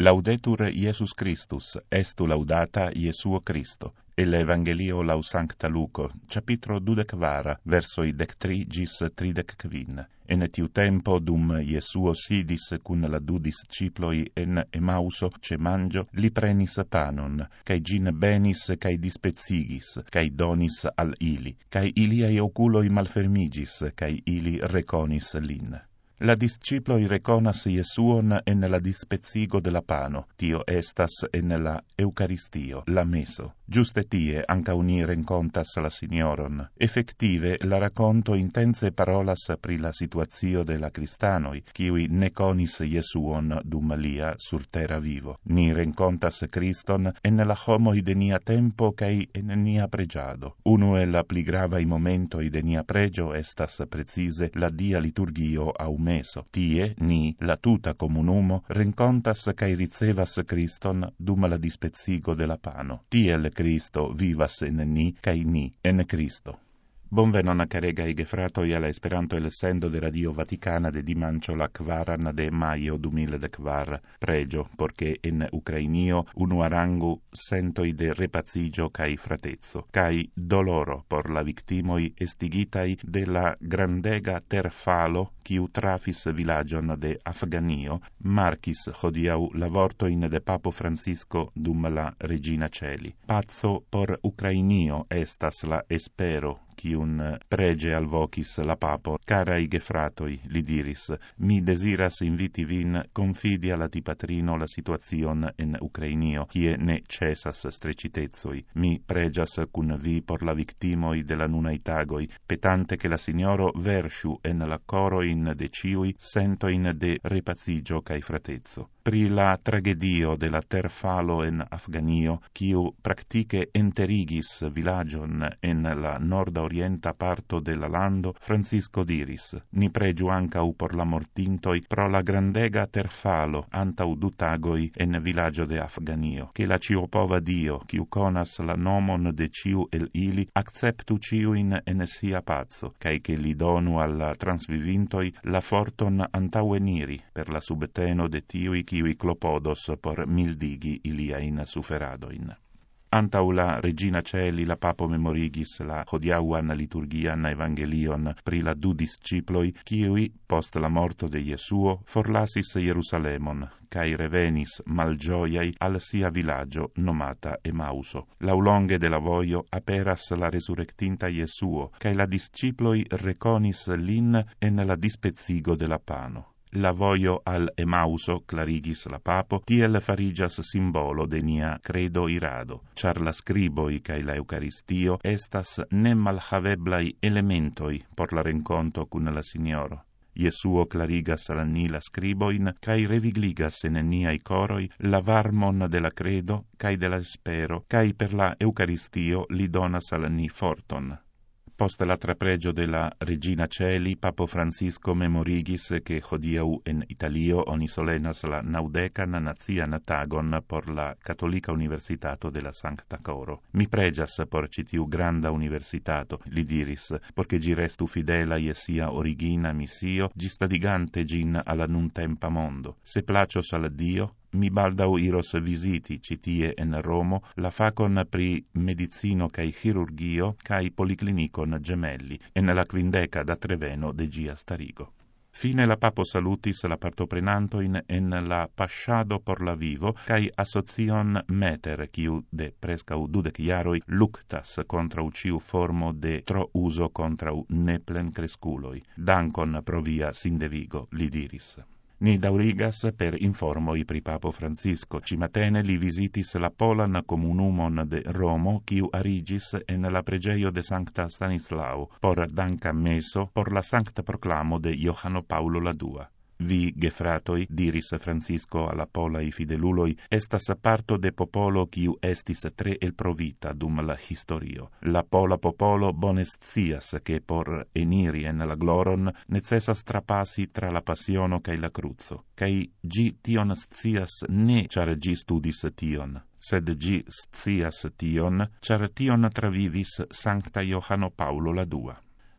Laudetur Iesus Christus, estu laudata Iesuo Christo. El Evangelio lau Sancta Luco, capitro 24, versoi 13 gis 35. En tiu tempo dum Iesuo sidis cun la du disciploi en Emauso ce mangio, li prenis panon, cae gin benis cae dispecigis, cae donis al ili, cae iliai oculoi malfermigis, cae ili reconis lin. La disciploi reconas Iesuon en la dispecigo de la pano, tio estas en la Eucaristio, la meso. Giuste tie anca uni rencontas la Signoron. Effective, la raconto intense parolas pri la situazio de la Cristanoi, kiui ne conis Iesuon dum lia sur terra vivo. Ni rencontas Christon en la homoi de nia tempo cae en nia pregiado. Uno e la pli gravai momentoi de nia pregio estas precise la dia liturgio au meso. Tie, ni, la tuta comunumo, rencontas cae ricevas Christon dum la dispecigo de la pano. Tiel Cristo vivas en ni, cae ni en Cristo. Bonvenon caregai gefratoi alla Esperanto el sendo de Radio Vaticana de dimancio la 4 de maio 2004. Pregio, porque en Ucrainio unu arangu sentoi de repazigio cae fratezzo, cae doloro por la victimoi estigitai de la grandega terfalo quiu trafis villagion de Afganio, marcis hodiau la vortoin de Papo Francisco dum la Regina Celi. Pazzo por Ucrainio estas la espero, quiun prege alvocis la papo. Carai gefratoi, li diris, mi desiras inviti vin confidi alla Patrino la situazion en Ucrainio, quie ne cesas strecitezoi. Mi pregias cun vi por la victimoi de la nunai tagoi, petante che la Signoro versiu en la coroin de ciui sentoin de repazigio cae fratezzo. Pri la tragedio de la terfalo en Afganio, quiu practice enterigis villagion en la nord-orienta parto de la lando, Francisco diris, ni pregiu ancau por la mortintoi pro la grandega terfalo antau du tagoi en villaggio de Afganio, che la ciopova Dio, quiu conas la nomon de ciu el ili, acceptu ciuin en sia pazzo, cae che li donu alla transvivintoi la forton antaueniri per la subteno de tiui quiui clopodos por mildigi iliain suferadoin. Antau la Regina Celi la Papo memorigis la hodiauan liturgian Evangelion pri la du disciploi, quiui, post la morto de Iesuo, forlasis Jerusalemon, cae revenis malgioiai al sia villaggio nomata Emauso. Laulonge de la voio aperas la resurrectinta Iesuo, cae la disciploi reconis lin en la dispecigo de la pano. La voio al Emauso, clarigis la papo, tiel farigias simbolo de nia credo irado, char la scriboi cae la Eucaristio estas ne malhaveblai elementoi por la renconto cun la Signoro. Iesuo clarigas al ni la scriboin, cae revigligas en niai coroi la varmon de la credo, cae de la spero, cae per la Eucaristio li donas al ni forton. Post la trapregio de la Regina Celi, Papo Francisco memorigis che hodiau en Italio oni solenas la 90 nazian tagon por la Cattolica Universitato de la Sancta Coro. Mi pregias por citiu granda universitato, li diris, porque gi restu fidela ie sia origina missio, gistadigante gin alla nun tempa mondo. Se placios al Dio, mi baldau iros visiti citie en Romo la facon pri medicino cae chirurgio cae policlinicon gemelli en la 50 da Treveno de gia starigo. Fine la papo salutis la partoprenantoin en la pasciado por la vivo cae associon Meter, quiu de prescau 20 jaroi luctas contra ciu formo de tro uso contra neplen cresculoi. Dankon pro via sindevigo, li diris. Ni daurigas per informoi pri Papo Francisco. Cimatene li visitis la Polan comunumon de Romo, quiu arigis en la pregeio de Sancta Stanislao, por danca meso por la Sancta Proclamo de Johano Paulo II. Vi, gefratoi, diris Francisco alla polai fideluloi, estas parto de popolo quiu estis tre elprovita dum la historio. La pola popolo bones scias che por eniri en la gloron necessas trapasi tra la passiono cae la cruzo, cae gi tion scias ne char gi studis tion, sed gi scias tion, char tion travivis Sancta Johano Paulo II.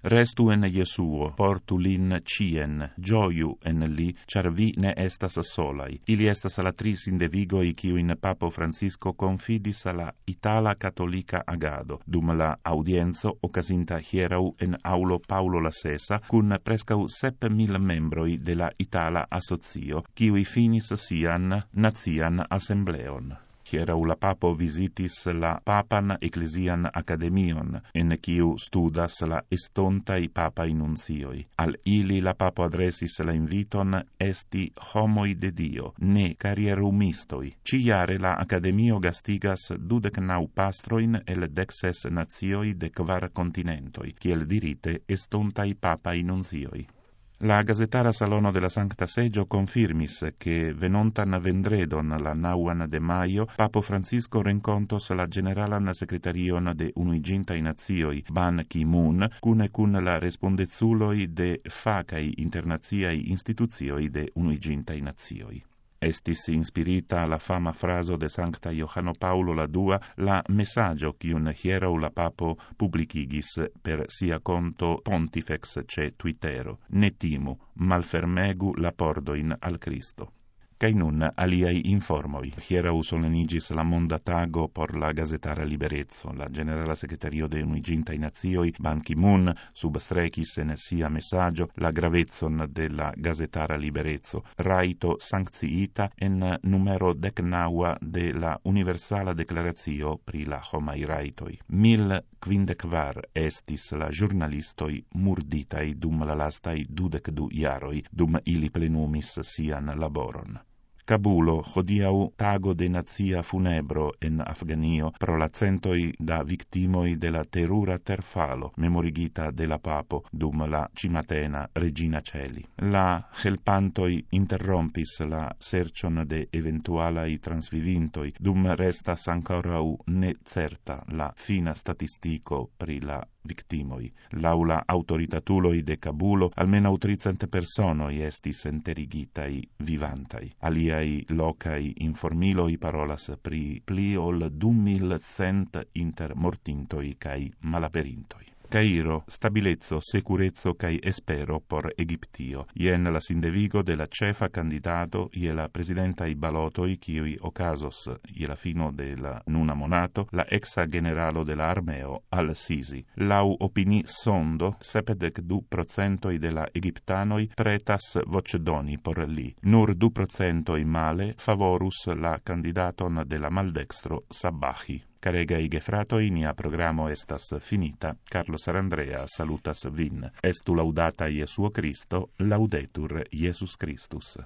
Restu en Jesuo, portu lin cien, gioiu en li, char vi ne estas solai. Ili estas la tris indevigoi kiuin Papo Francisco confidis alla Itala Cattolica Agado, dum la audienzo occasinta hierau en aulo Paulo la Sesa, cun prescau 7.000 membroi de la Itala Asocio, kiui finis sian nazian assembleon. Hierau la Papo visitis la Papan Ecclesian Academion, en kiu studas la estontai papai nuncioi. Al ili la Papo adresis la inviton esti homoi de Dio, ne carierumistoi. Ciare la Academio gastigas 29 pastroin el 16 nazioi de 4 continentoi, kiel dirite estontai papai nuncioi. La gazetara Salono de la Sancta Seggio confirmis che venontan vendredon la 9 de maio Papo Francisco rencontos la generalan secretarion de Unuigintaj Nacioj Ban Ki-moon cun la respondezuloj de facaj internaciaj institucioj de Unuigintaj Nacioj. Estis inspirita la fama fraso de Sancta Johano Paulo II, la messaggio quiun hierau la Papo publicigis per sia conto Pontifex ce Twittero. Ne timu, malfermegu la pordoin al Cristo. Kai nun aliai informoi. Hierau solenigis la monda tago por la gazetara liberezzo. La generala secretario de Unuigintaj Nacioj Ban Ki-moon substrecis en sia messaggio la gravezzon de la gazetara liberezzo, raito sancciita en numero 19 de la Universala Declaratio pri la homai raitoi. 1054 estis la giornalistoi murditai dum la lastai 22 jaroi, dum ili plenumis sian laboron. Kabulo, hodiau tago de nazia funebro en Afganio pro la centoi da victimoi de la terura terfalo memorigita de la Papo dum la cimatena Regina Celi. La helpantoi interrompis la sercion de eventualai transvivintoi dum restas ancorau ne certa la fina statistico pri la victimoi. Laula autoritatuloi de Kabulo almeno 300 personoi estis enterigitai vivantai. Aliai locai informiloi parolas pri pli ol 2100 inter mortintoi cae malaperintoi. Cairo, stabilezzo, securezzo cae espero por Egiptio. Ien la sindevigo de la cefa candidato ie la presidentai balotoi kiui ocasos ie la fino de la nuna monato la exa generalo de la armeo al-Sisi. Lau opini sondo 72% de la egiptanoi pretas vocedoni por li. Nur 2% male favorus la candidaton de la maldextro Sabbahi. Caregai gefratoi, nia programo estas finita. Carlo Sarandrea salutas vin. Estu laudata Jesuo Cristo, laudetur Jesus Christus.